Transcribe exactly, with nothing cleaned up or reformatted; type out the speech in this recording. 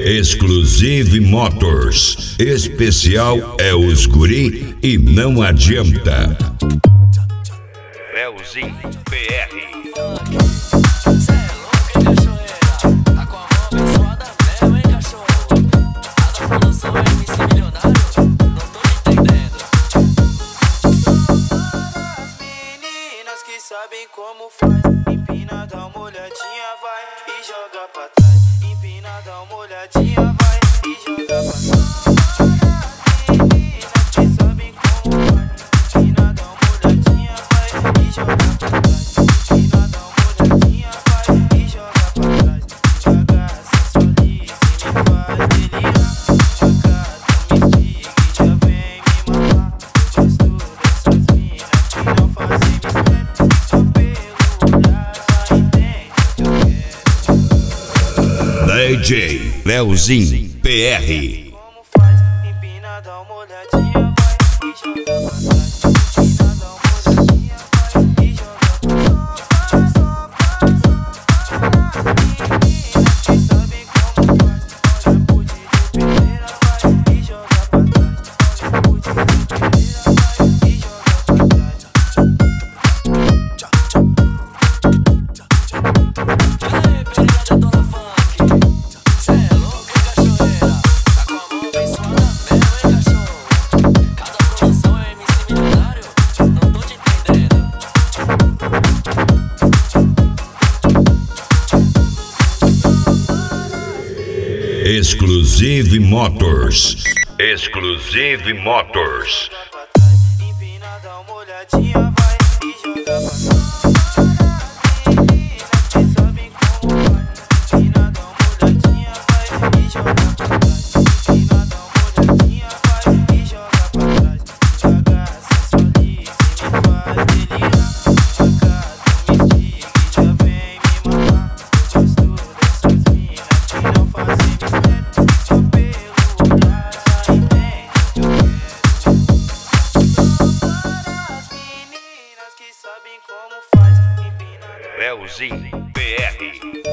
Exclusive Motors. Especial é os guri e não adianta. Leozinho P R. Sabem como faz, empina, dá uma olhadinha, vai e joga pra trás. Empina, dá uma olhadinha, vai e joga pra trás. Meninas que sabem como faz, empina, dá uma olhadinha, vai e joga pra trás. Empina, dá uma olhadinha, vai e joga pra trás. Devagar, sensualiza e me faz delirar. Devagar, tu me instiga e já vem me matar. Eu gosto dessas minas que não fazem mistério. D J Leozinho P R. Como faz, empina, dá uma olhadinha, vai e joga pra trás. Empina, dá uma olhadinha, vai e joga pra trás. Meninas que sabem como faz, olha pro de peneira, vai e joga pra trás. Olha pro de peneira, vai e joga pra trás. Exclusive Motors. Exclusive Motors. Empina, dá uma olhadinha, vai e joga pra trás. Meninas que sabem como faz, empina, dá uma olhadinha, vai e joga pra trás. Empina, dá uma olhadinha, vai e joga pra trás. Devagar, sensualiza e me faz delirar. Devagar, tu me instiga e já vem me matar. Eu gosto dessas minas que não fazem mistério. Só pelo olhar já entende o que eu quero. As meninas que sabem como faz, empina, dá uma Leozinho P R.